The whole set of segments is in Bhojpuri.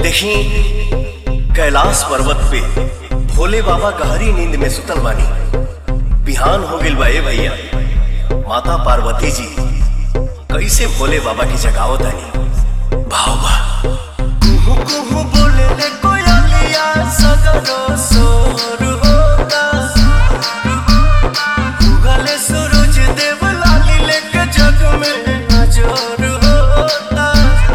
देखी कैलाश पर्वत पे भोले बाबा गहरी नींद में सुतल बानी। बिहान हो गइल बा ए भैया, माता पार्वती जी कैसे भोले बाबा की जगावत आनी। भाव बा कुहू कुहू बोले ले कोयलिया सगरो सोर होता। उगले सूरज देव लाली लेके जग में नजर होता।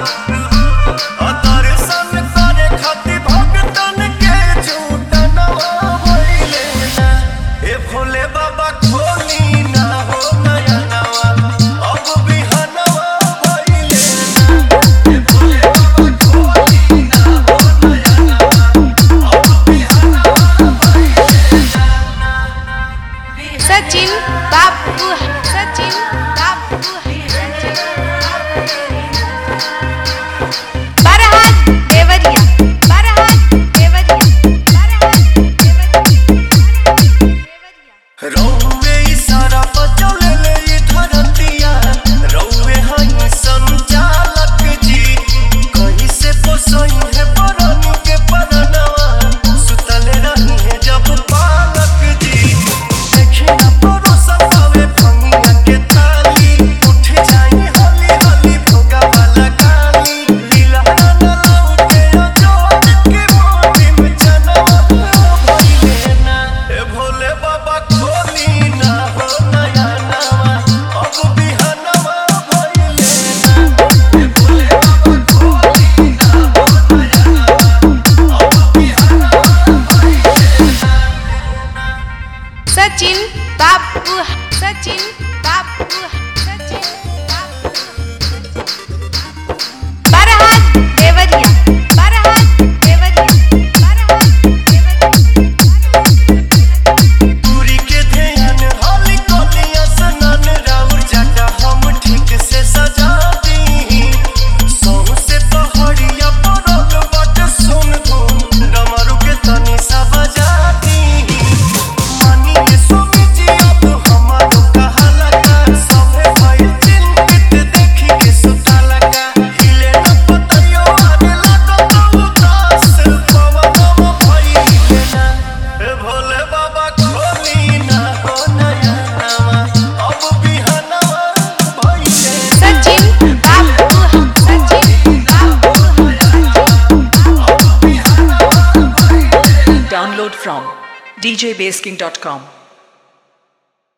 दर्शन करे खातिर भक्तन के झूठ नवा भइले ना। ए भोले बाबा खोली ना हो नया नवा, अब बिहनवा भइले ना। ए भोले बाबा खोली ना हो नया नवा, अब बिहनवा भइले ना। सचिन बाबू, सचिन बाबू, बरहात देवरिया, बरहात देवरिया, बरहात देवरिया। रौवे इशारा बचौले ले ई धरतिया, रौवे हई संचालक जी। कहीं से पोसई है परनी के परनवा, सुतले रही है जब पालक जी। देखे ना परोसन पावे भंगिया के ताली, उठ जाई हली हली भोगा वाला गाली। लीला ना लौटे अजोर के मोती में जनवा भइले ना। ए भोले बाबा खोली ना हो नया नवा, अब बिहनवा भइले ना। ए भोले बाबा खोली ना हो नया नवा, अब बिहनवा भइले ना। सचिन बाबू, सचिन बाबू, सचिन बाबू, बरहात देवरिया, बरहात देवरिया, बरहात देवरिया। पूरी के ध्यान हाली कोलिया सनन राउर जाटा हम ठीक से सजा दी। सोह से पहाड़िया परल बट सुन धुन, डमरू के तनी सा बजा दी। मानिए स्वामी जी अब हमारो कहाला का, सभे भइल चिंतित देखी के सुताला का। हिले न पतयो आने लागत उदास, पवनवा भइले ना। ए भोले बाबा खोली ना हो नया नवा, अब बिहनवा भइले ना। सचिन बाबू, सचिन बाबू, अब बिहनवा भइले ना। Download from djbasking.com.